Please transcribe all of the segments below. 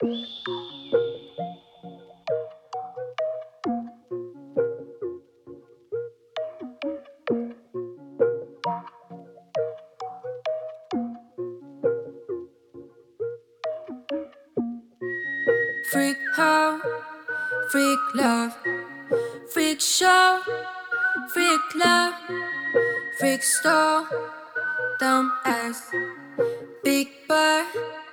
Freak hoe, freak love, freak show, freak love, freak store, dumb ass, big boy.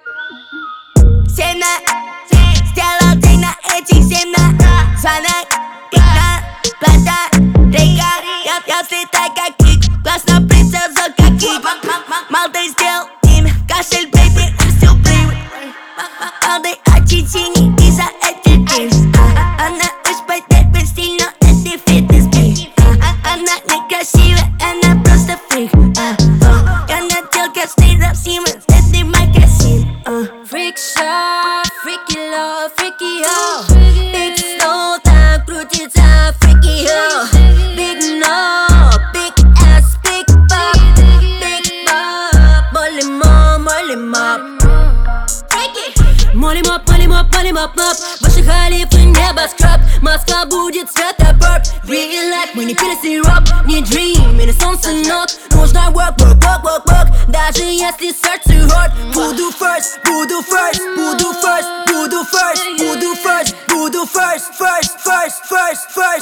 7 на 7 сделал день на этих 7 на звонок, игна, батарейка. Я взлетаю как кик, классно прицелся как кик. Малдый сделал имя, кашель, бейби, и всю прибыль. Малдый очень синий из-за этих дим. Она испытывает стиль, но это фитнес-бей. Она некрасивая, она просто фрик. Я надел каждый раз Siemens, это магазин. Freak show, freaky love, freaky hoe. Big slow, так крутится freaky hoe. Big no, big ass, big pop, big pop. Молли моп, молли моп. Молли моп, молли моп, молли моп, моп. Ваши халифы небоскреб. Москва будет светофор. Real life, мы не пили сироп. Не dream, и на солнце нот. Нужно work, work, work, work, work. Даже если сердце hurt. Буду first, буду first, буду first, буду first, буду first, буду first, first, first, first, first.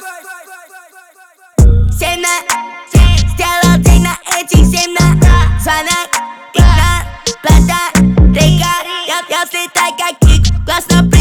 7 на 7 сделал день на этих 7 на звонок, игна, батарейка. Я взлетаю как кик, классно